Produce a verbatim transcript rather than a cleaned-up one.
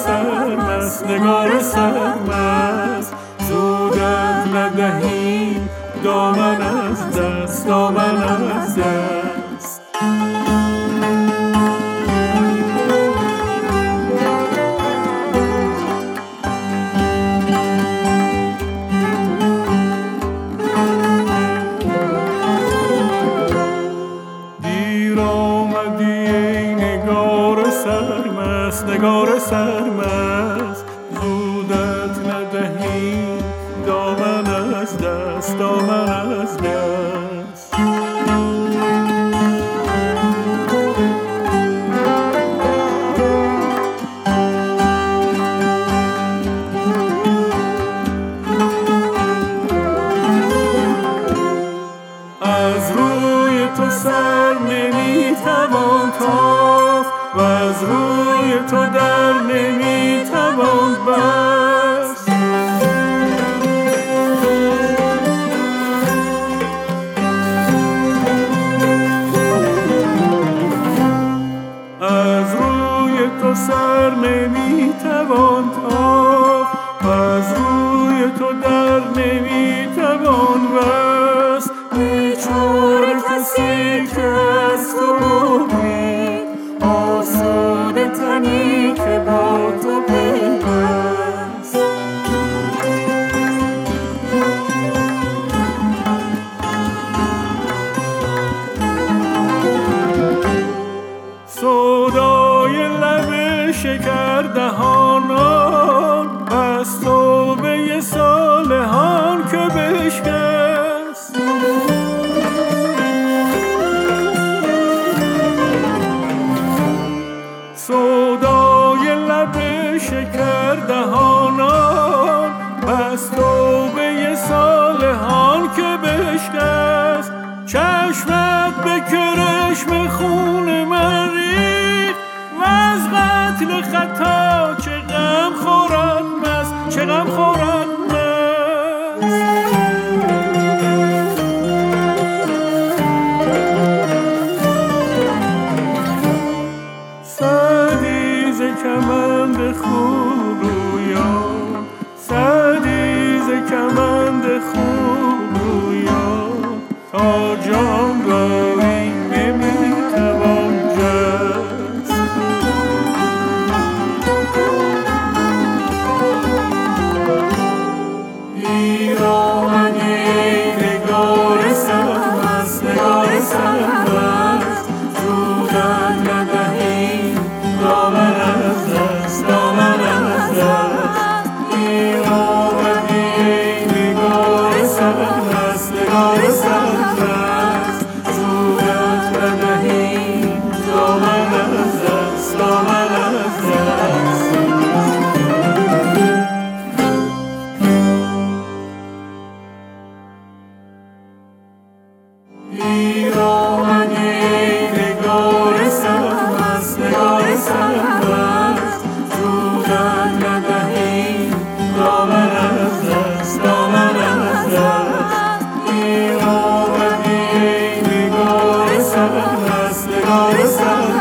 سرمست نگار سرمست زودت ندهیم دامن از دست دامن از دست. دیر آمدی ای نگار سرمست نگار سرمست زودت ندهیم دامن از دست دامن از دست. از روی تو سر نمیتوان تافت و از روی تو در نمیتوان بست. از روی تو سر نمیتوان تافت و از روی تو در نمیتوان بست. بیچاره کسی که از تو امید آسوده تنی که با تو پیوست. سودای لب شکر دهانان از توبه صالحان که بشکست. سودای لب شکر دهانان از توبه صالحان که بشکست. چشمت به کرشم خون من ریخت و از قتل خطا چه غم خورد مست چه غم خورد مست. سعدی ز کمند خوب رویان سعدی ز کمند خوب رویان تا جان بری نمیتوان جست. دیر آمدی ای نگار سرمست نگار سرمست زودت ندهیم دامن از دست دامن از دست. دیر آمدی ای نگار سرمست نگار سرمست زودت ندهیم دامن از دست دامن از دست. دیر آمدی ای نگار سرمست نگار سرمست زودت ندهیم دامن از دست دامن از دست. دیر آمدی ای نگار سرمست نگار سرمست